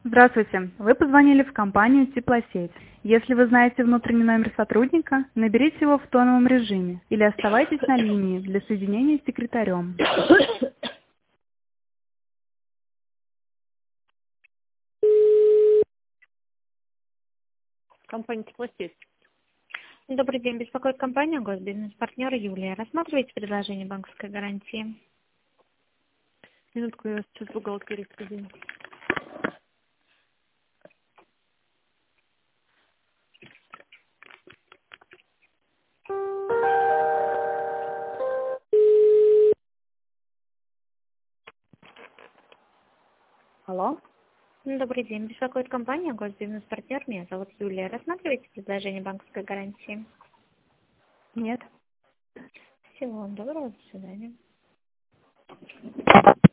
Здравствуйте. Вы позвонили в компанию «Теплосеть». Если вы знаете внутренний номер сотрудника, наберите его в тоновом режиме или оставайтесь на линии для соединения с секретарем. Компания «Теплосеть». Добрый день. Беспокоит компания «Госбизнес-партнер» Юлия. Рассматриваете предложение банковской гарантии? Минутку, я сейчас в бухгалтерии соединю. Алло? Добрый день. Беспокоит компания «Госбизнес-партнер». Меня зовут Юлия. Рассматриваете предложение банковской гарантии? Нет. Всего вам доброго. До свидания.